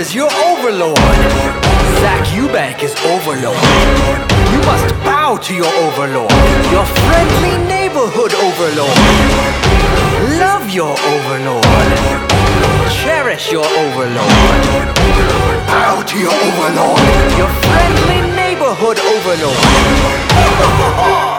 is your overlord. Zach Eubank is overlord. You must bow to your overlord, your friendly neighborhood overlord. Love your overlord. Cherish your overlord. Bow to your overlord, your friendly neighborhood overlord.